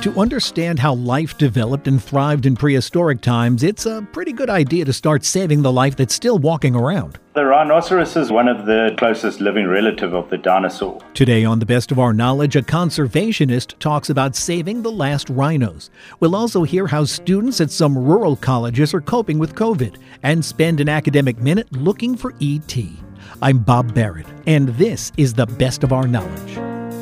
To understand how life developed and thrived in prehistoric times, it's a pretty good idea to start saving the life that's still walking around. The rhinoceros is one of the closest living relative of the dinosaur. Today on The Best of Our Knowledge, a conservationist talks about saving the last rhinos. We'll also hear how students at some rural colleges are coping with COVID and spend an academic minute looking for ET. I'm Bob Barrett, and this is The Best of Our Knowledge.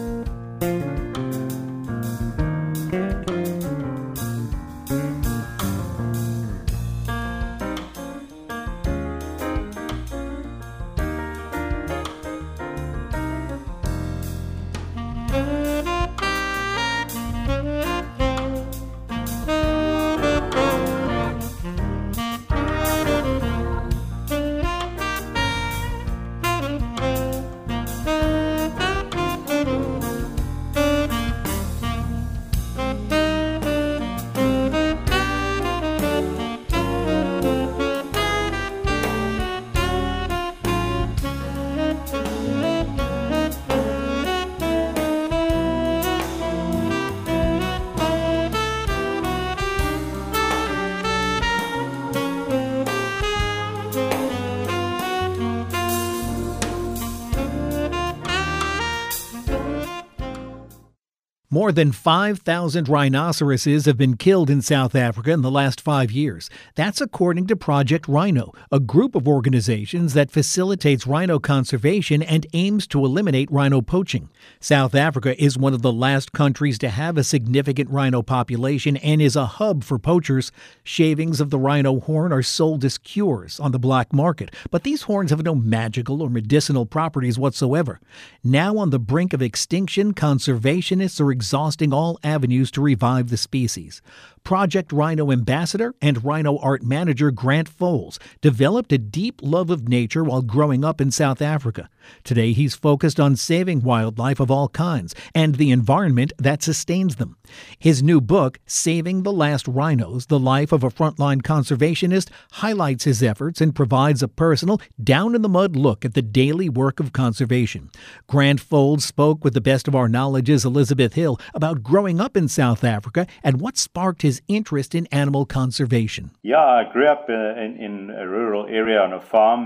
More than 5,000 rhinoceroses have been killed in South Africa in the last 5 years. That's according to Project Rhino, a group of organizations that facilitates rhino conservation and aims to eliminate rhino poaching. South Africa is one of the last countries to have a significant rhino population and is a hub for poachers. Shavings of the rhino horn are sold as cures on the black market, but these horns have no magical or medicinal properties whatsoever. Now on the brink of extinction, conservationists are exhausting all avenues to revive the species. Project Rhino ambassador and rhino art manager Grant Foles developed a deep love of nature while growing up in South Africa. Today he's focused on saving wildlife of all kinds and the environment that sustains them. His new book, Saving the Last Rhinos, The Life of a Frontline Conservationist, highlights his efforts and provides a personal, down-in-the-mud look at the daily work of conservation. Grant Foles spoke with The Best of Our Knowledge's Elizabeth Hill about growing up in South Africa and what sparked his interest in animal conservation. Yeah, I grew up in a rural area on a farm,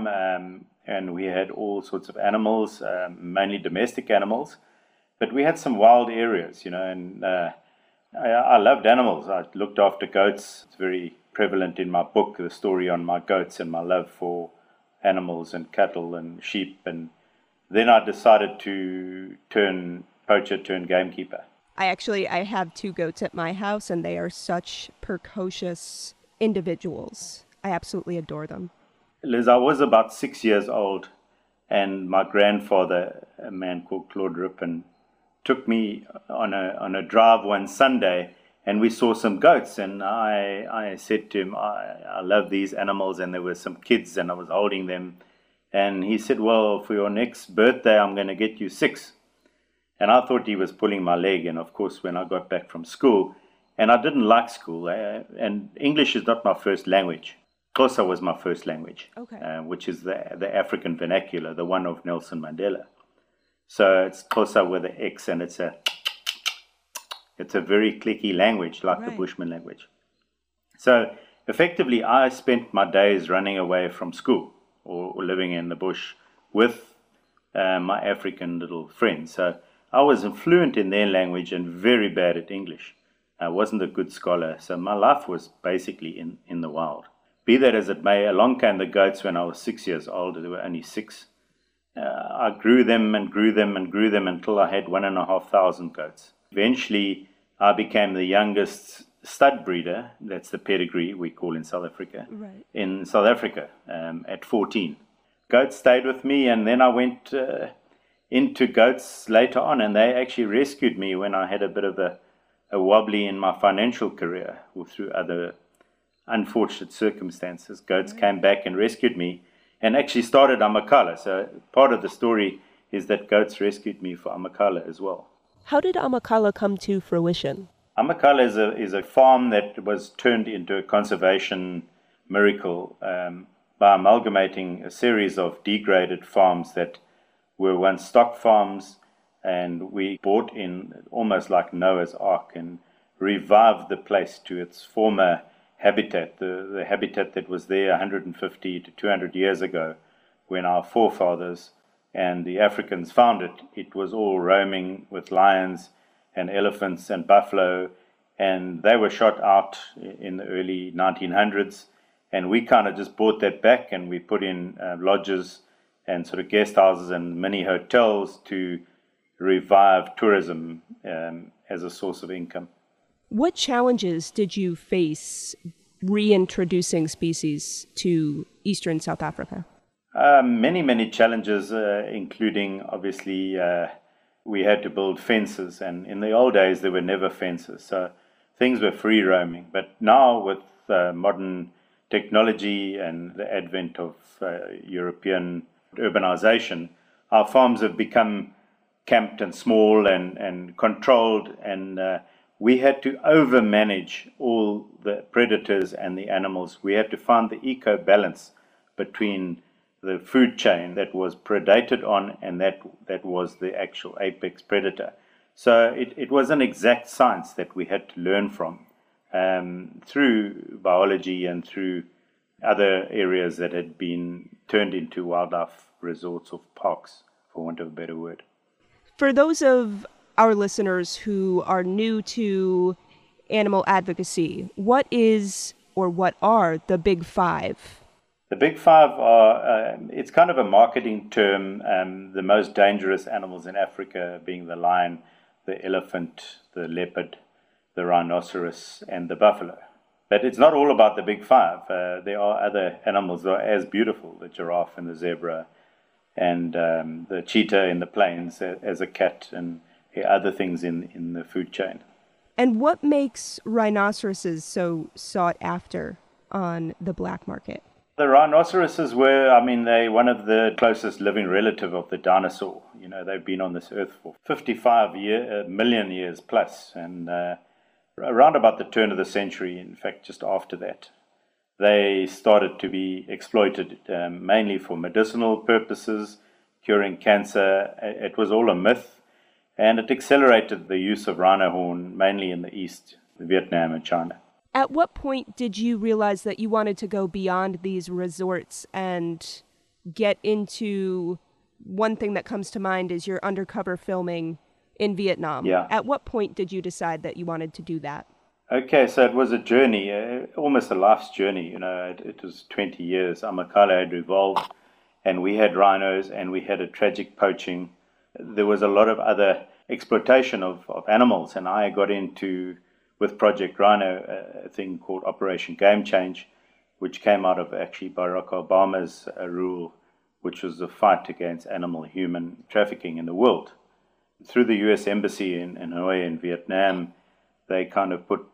and we had all sorts of animals, mainly domestic animals, but we had some wild areas, and I loved animals. I looked after goats. It's very prevalent in my book, the story on my goats and my love for animals and cattle and sheep, and then I decided to turn poacher, turn gamekeeper. I have 2 goats at my house, and they are such precocious individuals. I absolutely adore them. Liz, I was about 6 years old, and my grandfather, a man called Claude Rippon, took me on a drive one Sunday, and we saw some goats, and I said to him, I love these animals, and there were some kids, and I was holding them, and he said, well, for your next birthday, I'm going to get you 6. And I thought he was pulling my leg. And of course, when I got back from school, and I didn't like school, and English is not my first language. Xhosa was my first language, okay. Which is the African vernacular, the one of Nelson Mandela. So it's Xhosa with an X, and it's a very clicky language, like the Bushman language. So effectively, I spent my days running away from school or living in the bush with my African little friends. So I was fluent in their language and very bad at English. I wasn't a good scholar, so my life was basically in the wild. Be that as it may, along came the goats when I was 6 years old. There were only 6. I grew them and grew them and grew them until I had 1,500 goats. Eventually, I became the youngest stud breeder, that's the pedigree we call in South Africa, in South Africa at 14. Goats stayed with me, and then I went into goats later on, and they actually rescued me when I had a bit of a wobbly in my financial career or through other unfortunate circumstances. Goats came back and rescued me and actually started Amakhala. So part of the story is that goats rescued me for Amakhala as well. How did Amakhala come to fruition? Amakhala is a farm that was turned into a conservation miracle by amalgamating a series of degraded farms that were once stock farms, and we brought in almost like Noah's Ark and revive the place to its former habitat, the habitat that was there 150 to 200 years ago when our forefathers and the Africans found it. It was all roaming with lions and elephants and buffalo, and they were shot out in the early 1900s. And we kind of just brought that back, and we put in lodges and sort of guest houses and mini hotels to revive tourism as a source of income. What challenges did you face reintroducing species to eastern South Africa? Many challenges, including obviously we had to build fences, and in the old days there were never fences, so things were free roaming. But now with modern technology and the advent of European urbanization, our farms have become camped and small and controlled, and we had to overmanage all the predators and the animals. We had to find the eco balance between the food chain that was predated on and that was the actual apex predator. So it was an exact science that we had to learn from through biology and through other areas that had been turned into wildlife resorts or parks, for want of a better word. For those of our listeners who are new to animal advocacy, what is or what are the Big Five? The Big Five are, it's kind of a marketing term, the most dangerous animals in Africa being the lion, the elephant, the leopard, the rhinoceros, and the buffalo. But it's not all about the Big Five. There are other animals that are as beautiful, the giraffe and the zebra, and the cheetah in the plains as a cat, and other things in the food chain. And what makes rhinoceroses so sought after on the black market? The rhinoceroses were, they're one of the closest living relative of the dinosaur. You know, they've been on this earth for 55 million years plus, and around about the turn of the century, in fact, just after that, they started to be exploited mainly for medicinal purposes, curing cancer. It was all a myth, and it accelerated the use of rhino horn mainly in the East, Vietnam and China. At what point did you realize that you wanted to go beyond these resorts and get into, one thing that comes to mind is your undercover filming in Vietnam? Yeah. At what point did you decide that you wanted to do that? Okay, so it was a journey, almost a life's journey. You know, it was 20 years. Amakhala had revolved, and we had rhinos, and we had a tragic poaching. There was a lot of other exploitation of animals, and I got into, with Project Rhino, a thing called Operation Game Change, which came out of actually Barack Obama's rule, which was the fight against animal-human trafficking in the world. Through the U.S. Embassy in Hanoi in Vietnam, they kind of put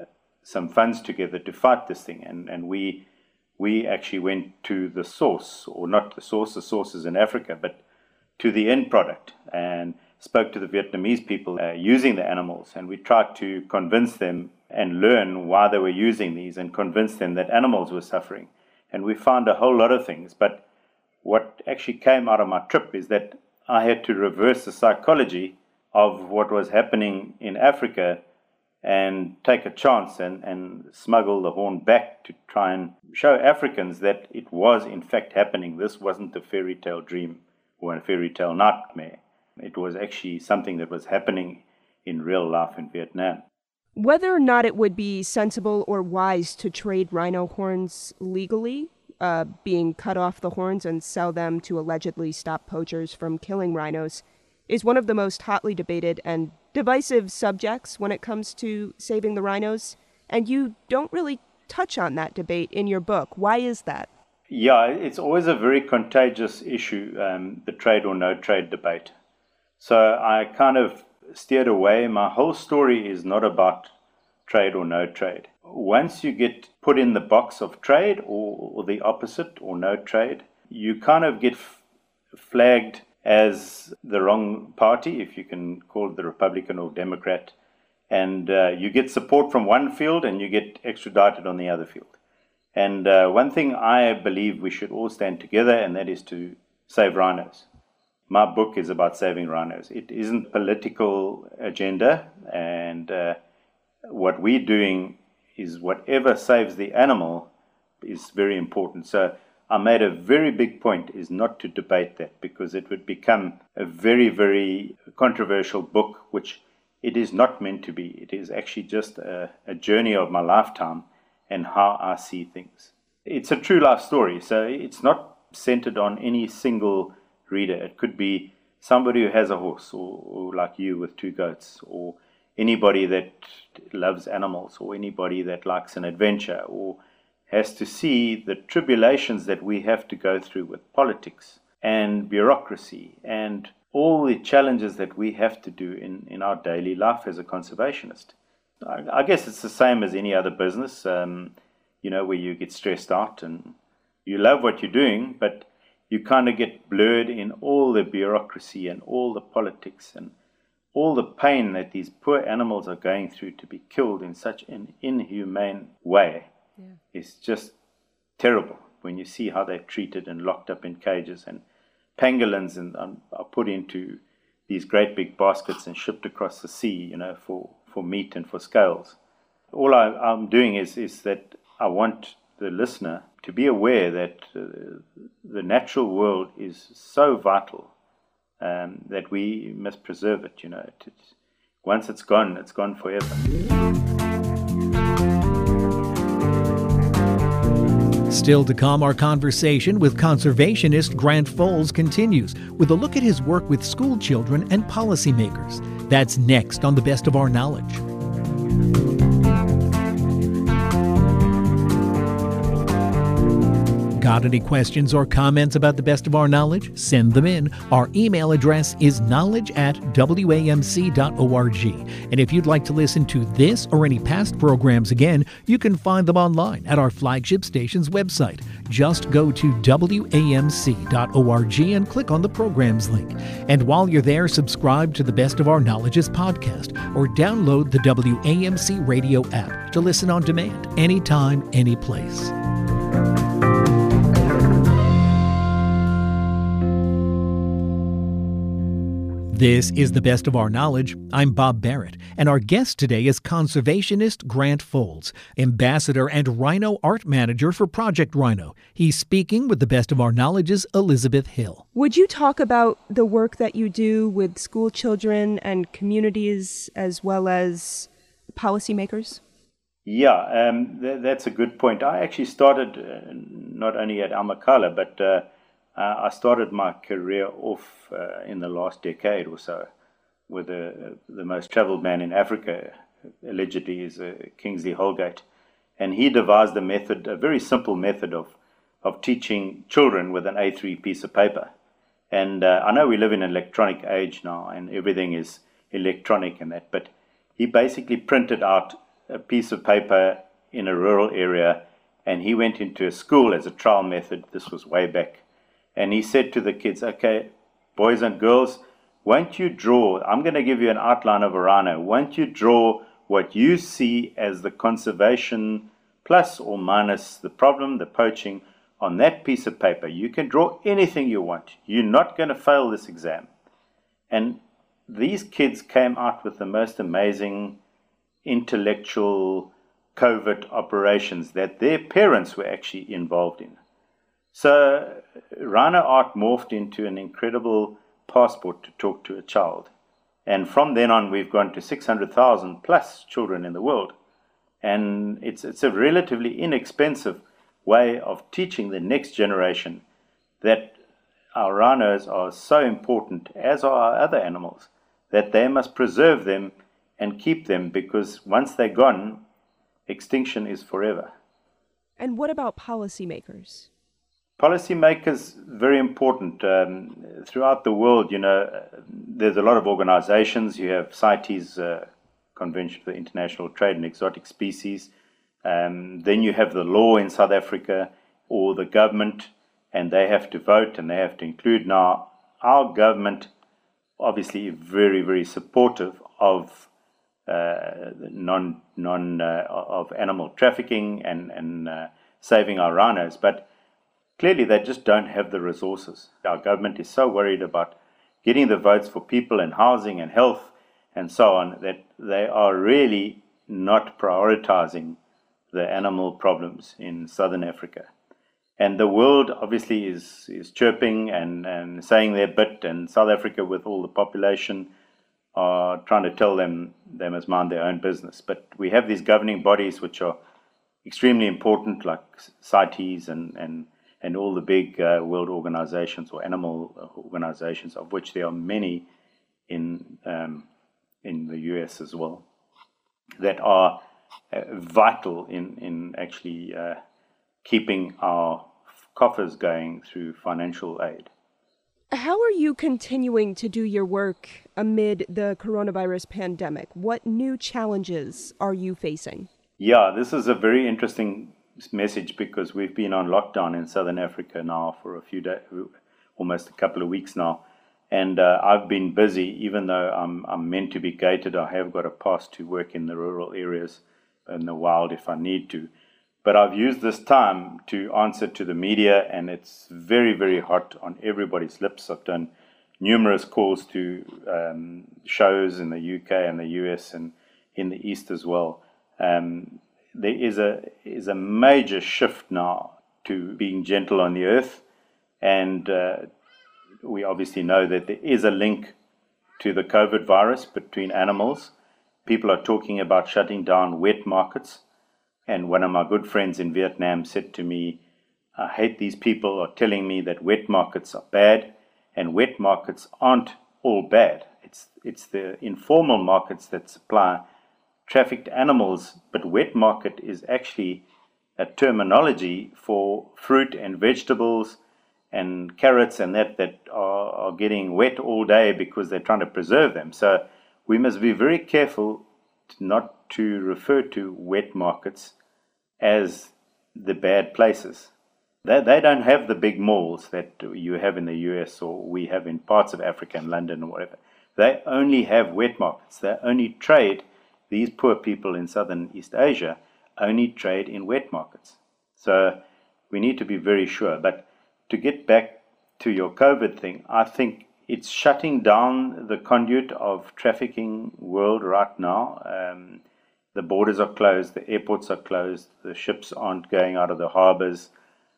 some funds together to fight this thing, and we actually went to the source, or not the source is in Africa, but to the end product, and spoke to the Vietnamese people using the animals, and we tried to convince them and learn why they were using these and convince them that animals were suffering. And we found a whole lot of things, but what actually came out of my trip is that I had to reverse the psychology of what was happening in Africa and take a chance and smuggle the horn back to try and show Africans that it was in fact happening. This wasn't a fairy tale dream or a fairy tale nightmare. It was actually something that was happening in real life in Vietnam. Whether or not it would be sensible or wise to trade rhino horns legally, being cut off the horns and sell them to allegedly stop poachers from killing rhinos, is one of the most hotly debated and divisive subjects when it comes to saving the rhinos. And you don't really touch on that debate in your book. Why is that? Yeah, it's always a very contagious issue, the trade or no trade debate. So I kind of steered away. My whole story is not about trade or no trade. Once you get put in the box of trade or the opposite or no trade, you kind of get flagged as the wrong party, if you can call it the Republican or Democrat, and you get support from one field and you get extradited on the other field. And one thing I believe we should all stand together, and that is to save rhinos. My book is about saving rhinos. It isn't a political agenda, and what we're doing is whatever saves the animal is very important. So I made a very big point is not to debate that, because it would become a very, very controversial book, which it is not meant to be. It is actually just a journey of my lifetime and how I see things. It's a true life story, so it's not centered on any single reader. It could be somebody who has a horse, or like you with 2 goats, or anybody that loves animals, or anybody that likes an adventure, or has to see the tribulations that we have to go through with politics and bureaucracy and all the challenges that we have to do in our daily life as a conservationist. I guess it's the same as any other business, where you get stressed out and you love what you're doing, but you kind of get blurred in all the bureaucracy and all the politics and all the pain that these poor animals are going through to be killed in such an inhumane way. It's just terrible when you see how they're treated and locked up in cages, and pangolins are put into these great big baskets and shipped across the sea, for meat and for scales. All I'm doing is that I want the listener to be aware that the natural world is so vital that we must preserve it. Once it's gone forever. Still to come, our conversation with conservationist Grant Foals continues with a look at his work with school children and policymakers. That's next on The Best of Our Knowledge. Got any questions or comments about The Best of Our Knowledge? Send them in. Our email address is knowledge@wamc.org. And if you'd like to listen to this or any past programs again, you can find them online at our flagship station's website. Just go to wamc.org and click on the programs link. And while you're there, subscribe to The Best of Our Knowledge's podcast or download the WAMC radio app to listen on demand anytime, any place. This is The Best of Our Knowledge. I'm Bob Barrett, and our guest today is conservationist Grant Foals, ambassador and rhino art manager for Project Rhino. He's speaking with The Best of Our Knowledge's Elizabeth Hill. Would you talk about the work that you do with school children and communities as well as policymakers? Yeah, that's a good point. I actually started not only at Amakhala, but I started my career off in the last decade or so with the most traveled man in Africa, allegedly, is Kingsley Holgate. And he devised a very simple method of teaching children with an A3 piece of paper. And I know we live in an electronic age now and everything is electronic and that, but he basically printed out a piece of paper in a rural area and he went into a school as a trial method. This was way back. And he said to the kids, okay, boys and girls, won't you draw, I'm going to give you an outline of a rhino, won't you draw what you see as the conservation plus or minus the problem, the poaching, on that piece of paper. You can draw anything you want. You're not going to fail this exam. And these kids came out with the most amazing intellectual covert operations that their parents were actually involved in. So rhino art morphed into an incredible passport to talk to a child. And from then on, we've gone to 600,000 plus children in the world. And it's a relatively inexpensive way of teaching the next generation that our rhinos are so important, as are our other animals, that they must preserve them and keep them, because once they're gone, extinction is forever. And what about policymakers? Policymakers, very important. Throughout the world, there's a lot of organizations. You have CITES, Convention for International Trade in Exotic Species. Then you have the law in South Africa, or the government, and they have to vote and they have to include. Now, our government, obviously very, very supportive of of animal trafficking and saving our rhinos, but clearly, they just don't have the resources. Our government is so worried about getting the votes for people and housing and health and so on that they are really not prioritizing the animal problems in southern Africa. And the world obviously is chirping and saying their bit, and South Africa, with all the population, are trying to tell them they must mind their own business. But we have these governing bodies which are extremely important, like CITES and all the big world organizations or animal organizations, of which there are many in the US as well, that are vital in actually keeping our coffers going through financial aid. How are you continuing to do your work amid the coronavirus pandemic? What new challenges are you facing? Yeah, this is a very interesting message, because we've been on lockdown in Southern Africa now for a few days, almost a couple of weeks now. And I've been busy, even though I'm meant to be gated. I have got a pass to work in the rural areas in the wild if I need to. But I've used this time to answer to the media, and it's very, very hot on everybody's lips. I've done numerous calls to shows in the UK and the US and in the East as well. There is a major shift now to being gentle on the earth, and we obviously know that there is a link to the COVID virus between animals. People are talking about shutting down wet markets. And one of my good friends in Vietnam said to me, I hate these people are telling me that wet markets are bad, and wet markets aren't all bad. It's the informal markets that supply trafficked animals, but wet market is actually a terminology for fruit and vegetables and carrots and that are getting wet all day because they're trying to preserve them. So we must be very careful not to refer to wet markets as the bad places. They don't have the big malls that you have in the US or we have in parts of Africa and London or whatever. They only have wet markets. They only trade, these poor people in Southern East Asia only trade in wet markets. So we need to be very sure. But to get back to your COVID thing, I think it's shutting down the conduit of trafficking world right now. The borders are closed, the airports are closed, the ships aren't going out of the harbors.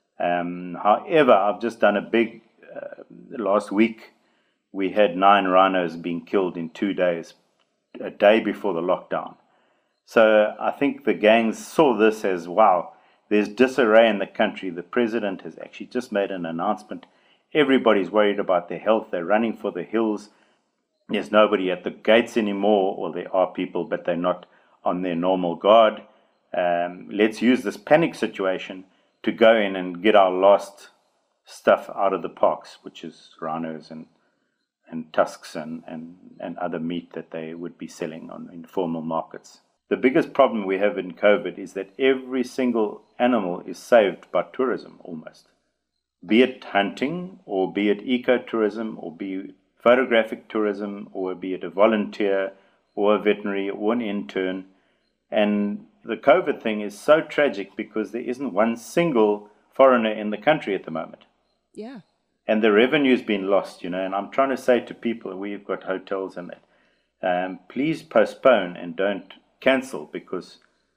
However, I've just done a big, last week, we had 9 rhinos being killed in 2 days, a day before the lockdown. So I think the gangs saw this as, wow, there's disarray in the country. The president has actually just made an announcement. Everybody's worried about their health. They're running for the hills. There's nobody at the gates anymore, or there are people, but they're not on their normal guard. Let's use this panic situation to go in and get our lost stuff out of the parks, which is rhinos and tusks and other meat that they would be selling on informal markets. The biggest problem we have in COVID is that every single animal is saved by tourism almost. Be it hunting, or be it ecotourism, or be it photographic tourism, or be it a volunteer, or a veterinary, or an intern. And the COVID thing is so tragic because there isn't one single foreigner in the country at the moment. Yeah. And the revenue's been lost, and I'm trying to say to people, we've got hotels and that, please postpone and don't cancel, because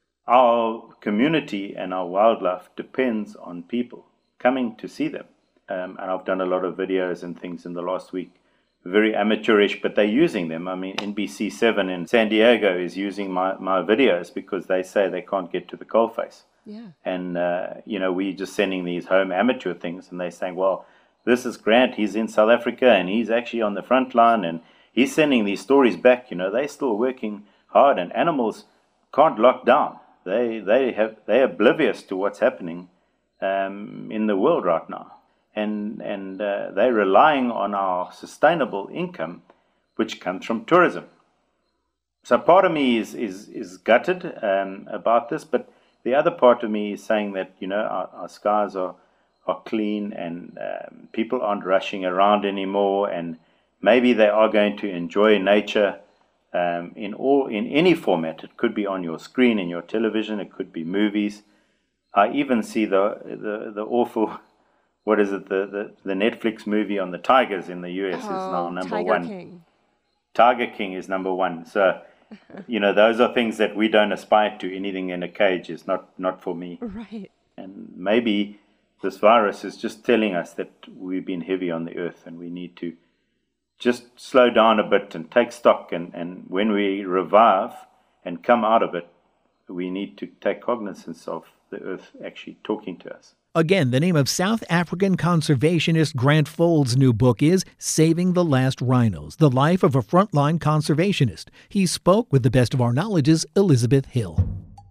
our community and our wildlife depends on people coming to see them. And I've done a lot of videos and things in the last week, very amateurish, but they're using them. I mean, NBC7 in San Diego is using my videos because they say they can't get to the coalface. Yeah. And, we're just sending these home amateur things, and they're saying, well, this is Grant, he's in South Africa, and he's actually on the front line, and he's sending these stories back. They're still working hard, and animals can't lock down. They're oblivious to what's happening in the world right now. And they're relying on our sustainable income, which comes from tourism. So part of me is gutted about this, but the other part of me is saying that our skies are clean, and people aren't rushing around anymore, and maybe they are going to enjoy nature in any format. It could be on your screen, in your television, it could be movies. I even see the awful, what is it, the Netflix movie on the tigers in the US is now number Tiger one. King. Tiger King is number one. So those are things that we don't aspire to. Anything in a cage is not for me. Right. And maybe this virus is just telling us that we've been heavy on the earth and we need to just slow down a bit and take stock. And when we revive and come out of it, we need to take cognizance of the earth actually talking to us. Again, the name of South African conservationist Grant Fold's new book is Saving the Last Rhinos, The Life of a Frontline Conservationist. He spoke with the best of our knowledge's Elizabeth Hill.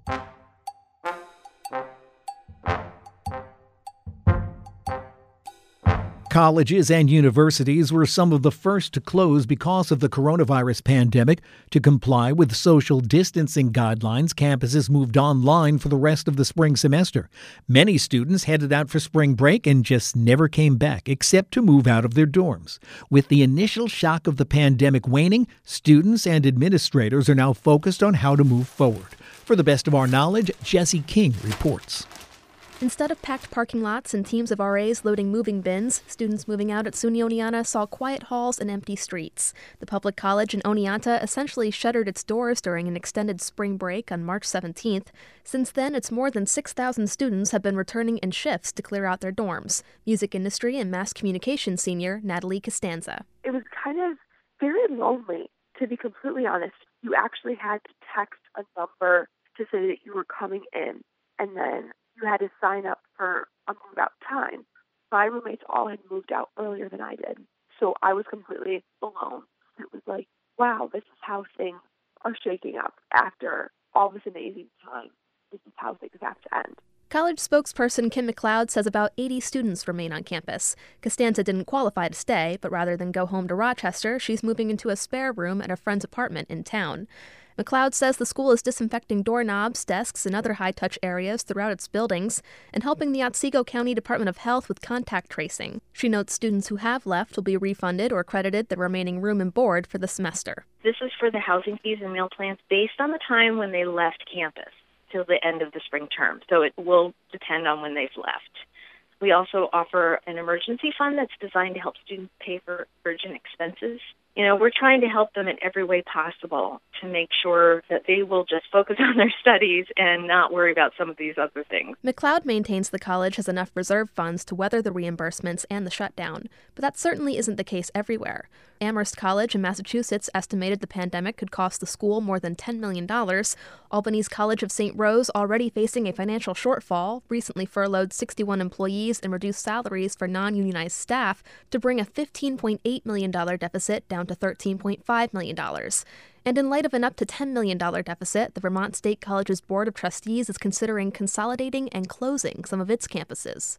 Colleges and universities were some of the first to close because of the coronavirus pandemic. To comply with social distancing guidelines, campuses moved online for the rest of the spring semester. Many students headed out for spring break and just never came back, except to move out of their dorms. With the initial shock of the pandemic waning, students and administrators are now focused on how to move forward. For the best of our knowledge, Jesse King reports. Instead of packed parking lots and teams of RAs loading moving bins, students moving out at SUNY Oneonta saw quiet halls and empty streets. The public college in Oneonta essentially shuttered its doors during an extended spring break on March 17th. Since then, its more than 6,000 students have been returning in shifts to clear out their dorms. Music industry and mass communication senior Natalie Costanza. It was kind of very lonely, to be completely honest. You actually had to text a number to say that you were coming in, and then you had to sign up for a move-out time. My roommates all had moved out earlier than I did, so I was completely alone. It was like, wow, this is how things are shaking up after all this amazing time. This is how things have to end. College spokesperson Kim McLeod says about 80 students remain on campus. Costanza didn't qualify to stay, but rather than go home to Rochester, she's moving into a spare room at a friend's apartment in town. McLeod says the school is disinfecting doorknobs, desks, and other high-touch areas throughout its buildings and helping the Otsego County Department of Health with contact tracing. She notes students who have left will be refunded or credited the remaining room and board for the semester. This is for the housing fees and meal plans based on the time when they left campus till the end of the spring term, so it will depend on when they've left. We also offer an emergency fund that's designed to help students pay for urgent expenses. We're trying to help them in every way possible to make sure that they will just focus on their studies and not worry about some of these other things. McLeod maintains the college has enough reserve funds to weather the reimbursements and the shutdown, but that certainly isn't the case everywhere. Amherst College in Massachusetts estimated the pandemic could cost the school more than $10 million. Albany's College of St. Rose, already facing a financial shortfall, recently furloughed 61 employees and reduced salaries for non-unionized staff to bring a $15.8 million deficit down to $13.5 million. And in light of an up to $10 million deficit, the Vermont State College's Board of Trustees is considering consolidating and closing some of its campuses.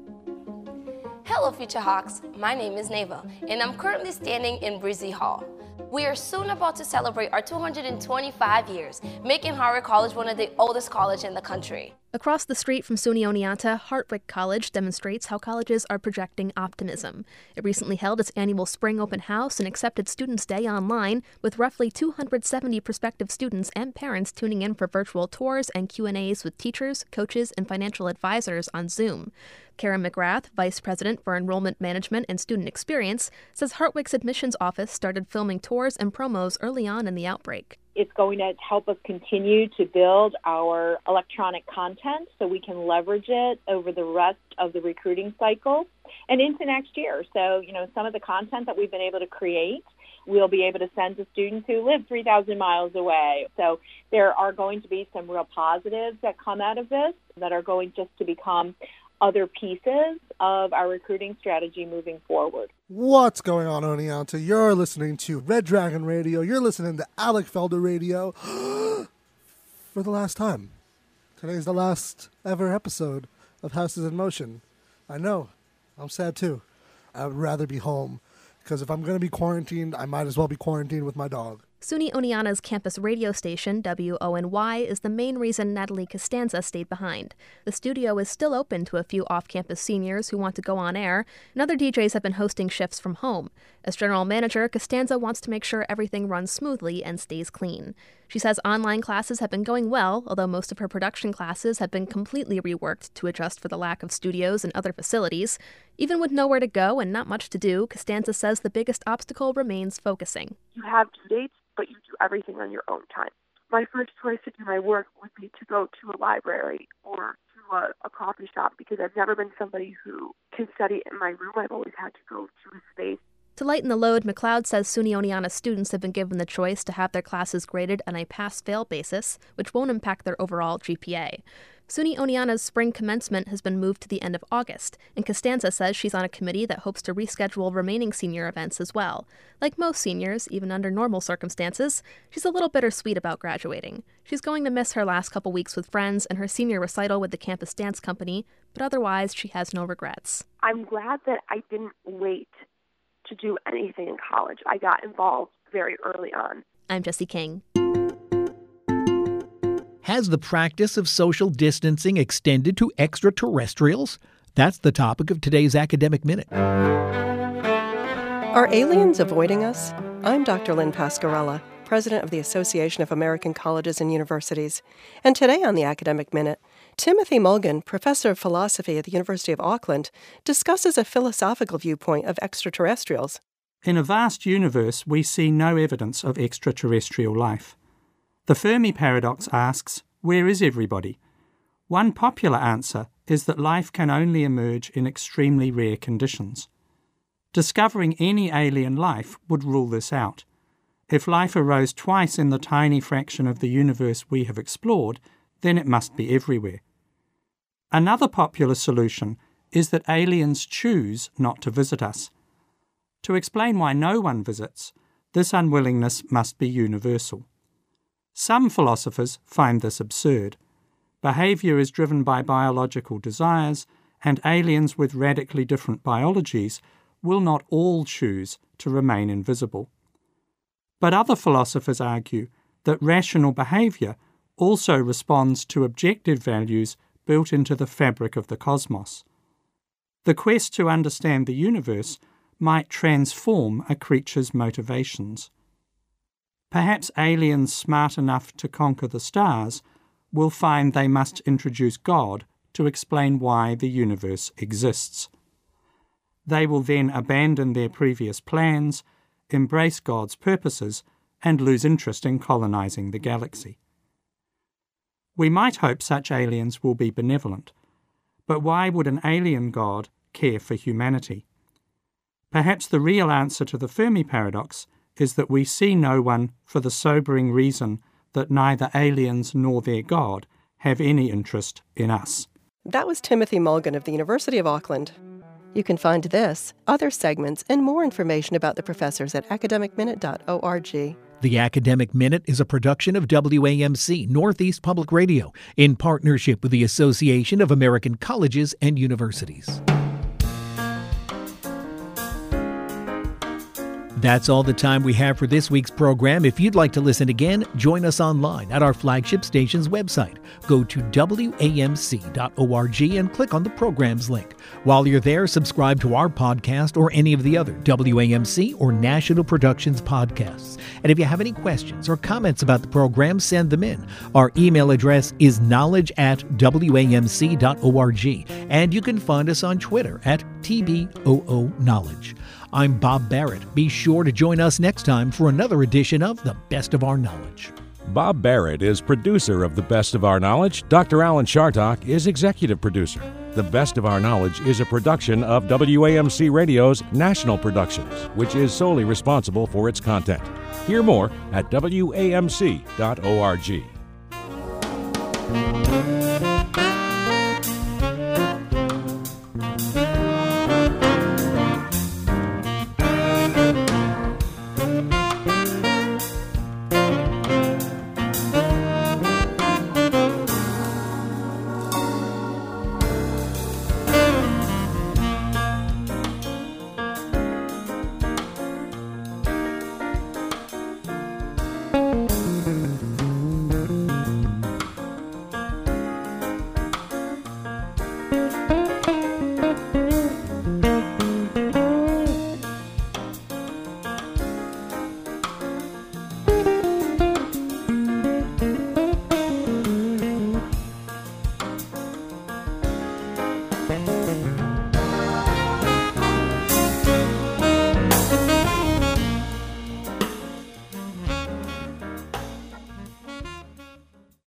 Hello, Future Hawks. My name is Neva, and I'm currently standing in Breezy Hall. We are soon about to celebrate our 225 years, making Harvard College one of the oldest colleges in the country. Across the street from SUNY Oneonta, Hartwick College demonstrates how colleges are projecting optimism. It recently held its annual spring open house and accepted Students' Day online, with roughly 270 prospective students and parents tuning in for virtual tours and Q&As with teachers, coaches, and financial advisors on Zoom. Karen McGrath, Vice President for Enrollment Management and Student Experience, says Hartwick's admissions office started filming tours and promos early on in the outbreak. It's going to help us continue to build our electronic content so we can leverage it over the rest of the recruiting cycle and into next year. So, some of the content that we've been able to create, we'll be able to send to students who live 3,000 miles away. So there are going to be some real positives that come out of this that are going just to become other pieces of our recruiting strategy moving forward. What's going on, Oneonta? You're listening to Red Dragon Radio. You're listening to Alec Felder Radio for the last time. Today's the last ever episode of Houses in Motion. I know. I'm sad too. I would rather be home because if I'm going to be quarantined, I might as well be quarantined with my dog. SUNY Oneonta's campus radio station, WONY, is the main reason Natalie Costanza stayed behind. The studio is still open to a few off-campus seniors who want to go on air, and other DJs have been hosting shifts from home. As general manager, Costanza wants to make sure everything runs smoothly and stays clean. She says online classes have been going well, although most of her production classes have been completely reworked to adjust for the lack of studios and other facilities. Even with nowhere to go and not much to do, Costanza says the biggest obstacle remains focusing. you have due dates, but you do everything on your own time. My first choice to do my work would be to go to a library or to a coffee shop, because I've never been somebody who can study in my room. I've always had to go to a space. To lighten the load, McLeod says SUNY Oneonta students have been given the choice to have their classes graded on a pass-fail basis, which won't impact their overall GPA. SUNY Oneonta's spring commencement has been moved to the end of August, and Costanza says she's on a committee that hopes to reschedule remaining senior events as well. Like most seniors, even under normal circumstances, she's a little bittersweet about graduating. She's going to miss her last couple weeks with friends and her senior recital with the campus dance company, but otherwise she has no regrets. I'm glad that I didn't wait to do anything in college. I got involved very early on. I'm Jessie King. Has the practice of social distancing extended to extraterrestrials? That's the topic of today's Academic Minute. Are aliens avoiding us? I'm Dr. Lynn Pascarella, president of the Association of American Colleges and Universities. And today on the Academic Minute, Timothy Mulgan, professor of philosophy at the University of Auckland, discusses a philosophical viewpoint of extraterrestrials. In a vast universe, we see no evidence of extraterrestrial life. The Fermi paradox asks, where is everybody? One popular answer is that life can only emerge in extremely rare conditions. Discovering any alien life would rule this out. If life arose twice in the tiny fraction of the universe we have explored, then it must be everywhere. Another popular solution is that aliens choose not to visit us. To explain why no one visits, this unwillingness must be universal. Some philosophers find this absurd. Behaviour is driven by biological desires, and aliens with radically different biologies will not all choose to remain invisible. But other philosophers argue that rational behaviour also responds to objective values built into the fabric of the cosmos. The quest to understand the universe might transform a creature's motivations. Perhaps aliens smart enough to conquer the stars will find they must introduce God to explain why the universe exists. They will then abandon their previous plans, embrace God's purposes, and lose interest in colonizing the galaxy. We might hope such aliens will be benevolent, but why would an alien God care for humanity? Perhaps the real answer to the Fermi paradox is that we see no one for the sobering reason that neither aliens nor their God have any interest in us. That was Timothy Mulgan of the University of Auckland. You can find this, other segments, and more information about the professors at academicminute.org. The Academic Minute is a production of WAMC Northeast Public Radio in partnership with the Association of American Colleges and Universities. That's all the time we have for this week's program. If you'd like to listen again, join us online at our flagship station's website. Go to WAMC.org and click on the programs link. While you're there, subscribe to our podcast or any of the other WAMC or National Productions podcasts. And if you have any questions or comments about the program, send them in. Our email address is knowledge@WAMC.org. And you can find us on Twitter at TBOOKnowledge. I'm Bob Barrett. Be sure to join us next time for another edition of The Best of Our Knowledge. Bob Barrett is producer of The Best of Our Knowledge. Dr. Alan Chartock is executive producer. The Best of Our Knowledge is a production of WAMC Radio's National Productions, which is solely responsible for its content. Hear more at WAMC.org.